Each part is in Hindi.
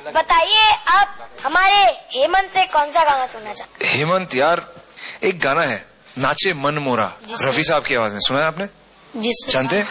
बताइए आप हमारे हेमंत से कौन सा गाना सुनना चाहते हैं? हेमंत यार, एक गाना है नाचे मन मोरा, रफी साहब की आवाज में, सुना है आपने? जी सर। जानते?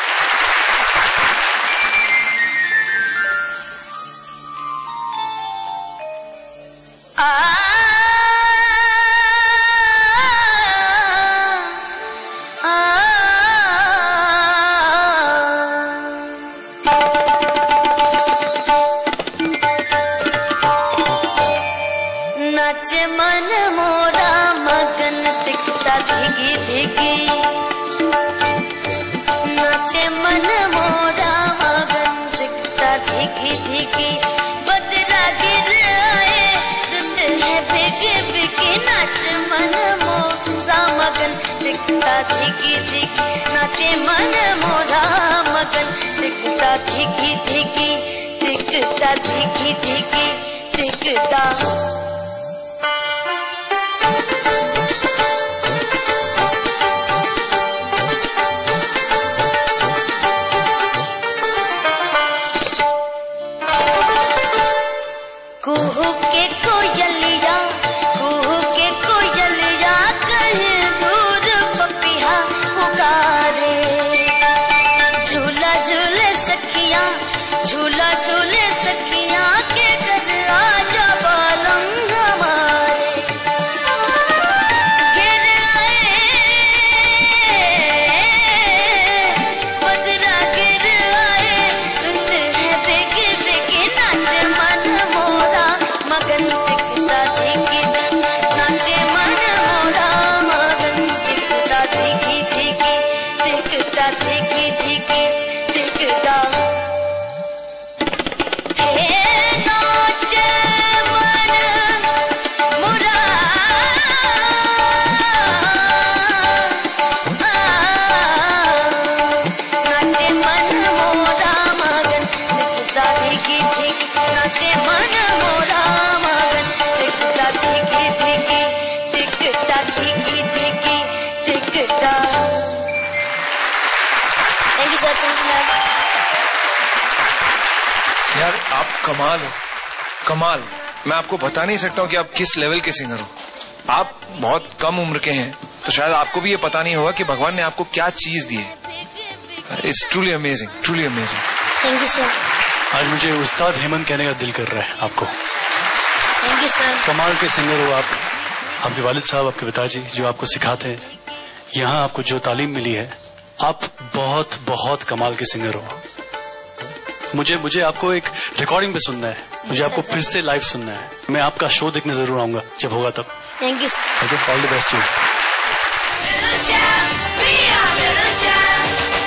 नाचे मन मोरा मगन दिखता धिगी धिगी, नाचे मन मोरा मगन दिखता धिगी धिगी, बदरा गिर आए रुत है भिगी भिगी, नाचे मन मोरा मगन दिखता धिगी धिगी, नाचे मन मोरा मगन दिखता धिगी धिगी, दिखता धिगी धिगी दिखता। कुहू के कोयलिया, कुहू के कोयलिया, कहीं दूर पपिया पुकारे, झूला झूले सखिया, झूला झूले सखिया, के घर आजा बालम हमारे, गिर आए बदरा गिर आए, रुत है बेगे बेगे, नाचे मन मोरा मगन दिखता धिगी, नाचे मन मोरा मगन दिखता धिगी धिगी, दिखता धिगी धिगी दिखता। हे नाचे मन मोरा, नाचे मन मोरा मगन दिखता धिगी धिगी, नाचे मन मोरा मगन दिखता धिगी धिगी, दिखता धिगी धिगी दिखता। Thank you sir, thank you ma'am. यार आप कमाल हो, कमाल। मैं आपको बता नहीं सकता हूँ कि आप किस लेवल के सिंगर हो। आप बहुत कम उम्र के हैं, तो शायद आपको भी ये पता नहीं होगा कि भगवान ने आपको क्या चीज दी है। It's truly amazing, truly amazing. Thank you sir. आज मुझे उस्ताद हेमंत कहने का दिल कर रहा है आपको। Thank you sir. कमाल के सिंगर हो आप। आपके वालिद साहब, आपके पिताजी जो आपको सिखाते हैं, यहाँ आपको जो तालीम मिली है, आप बहुत बहुत कमाल के सिंगर हो। मुझे आपको एक रिकॉर्डिंग पे सुनना है, मुझे आपको फिर से लाइव सुनना है। मैं आपका शो देखने जरूर आऊंगा जब होगा तब। Thank you sir. All the best you.